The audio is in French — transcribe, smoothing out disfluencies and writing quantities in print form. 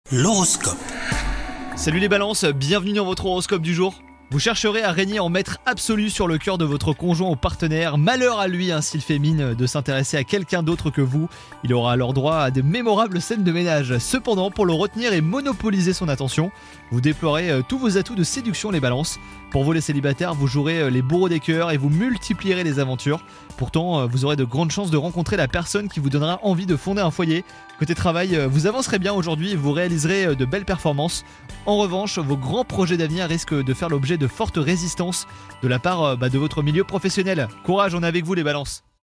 L'horoscope. Salut les balances, bienvenue dans votre horoscope du jour. Vous chercherez à régner en maître absolu sur le cœur de votre conjoint ou partenaire. Malheur à lui s'il fait mine de s'intéresser à quelqu'un d'autre que vous. Il aura alors droit à de mémorables scènes de ménage. Cependant, pour le retenir et monopoliser son attention, vous déploierez tous vos atouts de séduction les balances. Pour vous les célibataires, vous jouerez les bourreaux des cœurs et vous multiplierez les aventures. Pourtant, vous aurez de grandes chances de rencontrer la personne qui vous donnera envie de fonder un foyer. Côté travail, vous avancerez bien aujourd'hui et vous réaliserez de belles performances. En revanche, vos grands projets d'avenir risquent de faire l'objet de fortes résistances de la part de votre milieu professionnel. Courage, on est avec vous les balances.